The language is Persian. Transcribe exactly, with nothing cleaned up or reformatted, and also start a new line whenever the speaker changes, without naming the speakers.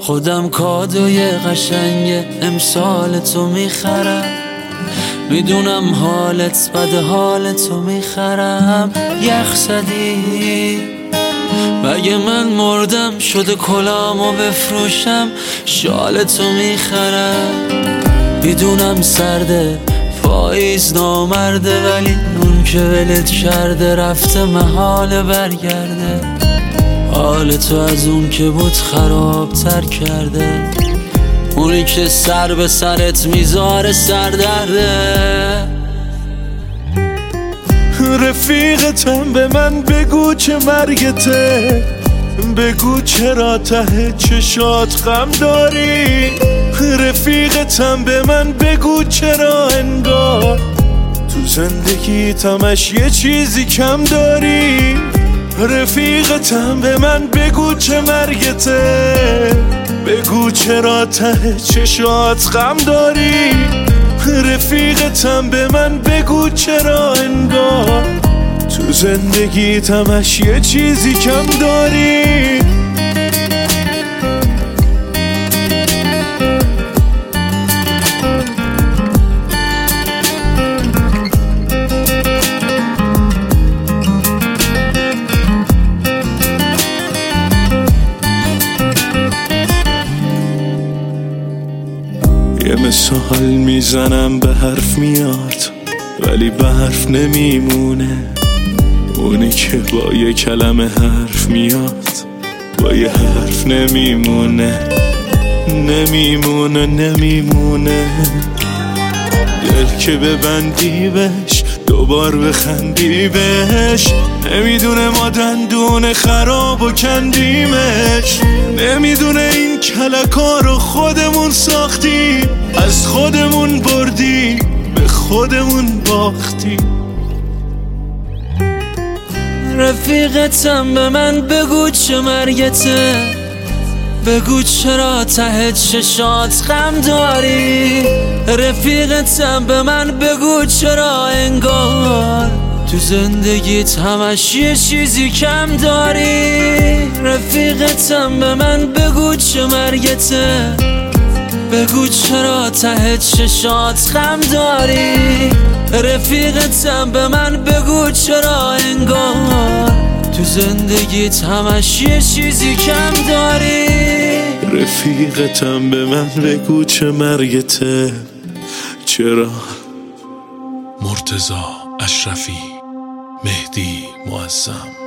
خودم کادوی قشنگ امسال تو میخرم، میدونم حالت بد، حالتو میخرم. یخ زدی مگه من مردم شده کلامو بفروشم، شالتو میخرم. میدونم سرده پاییز نامرده، ولی اون که ولت کرده رفته محال برگرده. حال تو از اون که بود خراب تر کرده، اونی که سر به سرت میذاره سردرده.
رفیقتم به من بگو چه مرگته، بگو چرا ته چشات غم داری. رفیقتم به من بگو چرا انگار تو زندگیتمش یه چیزی کم داری. رفیقتم به من بگو چه مرگته، بگو چرا ته چشات غم داری. رفیقتم به من بگو چرا انگار تو زندگیتمش یه چیزی کم داری. یه مثال میزنم به حرف میاد ولی به حرف نمیمونه، اونی که با یه کلمه حرف میاد با یه حرف نمیمونه. نمیمونه نمیمونه دل که ببندی بهش دوبار بخندی بهش. نمیدونه ما دندون خراب و کندیمش، نمیدونه این کلکا رو خودمون ساختیم، از خودمون بردیم به خودمون باختیم.
رفیقتم به من بگو چه مرگته، بگو چرا ته چشات غم داری. رفیقتم به من بگو چرا انگار تو زندگیت همش یه چیزی کم داری. رفیقتم به من بگو چه مرگته، بگو چرا ته چشات غم داری. رفیقتم به من بگو چرا انگار تو زندگیت همش یه چیزی کم داری.
رفیقتم به من بگو چه مرگته، چرا.
مرتضی اشرفی، مهدی معظم.